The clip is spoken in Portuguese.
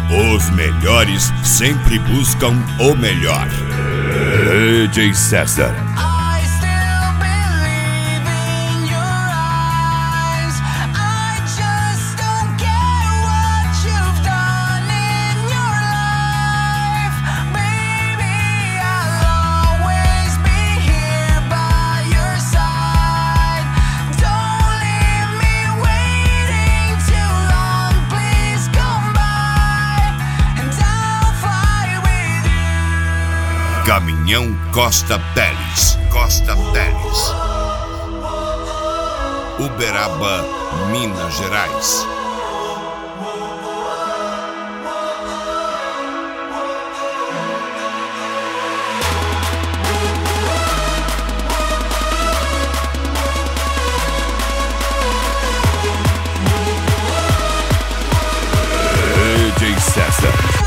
Os melhores sempre buscam o melhor. DJ César. Caminhão Costa Teles. Uberaba, Minas Gerais. DJ César.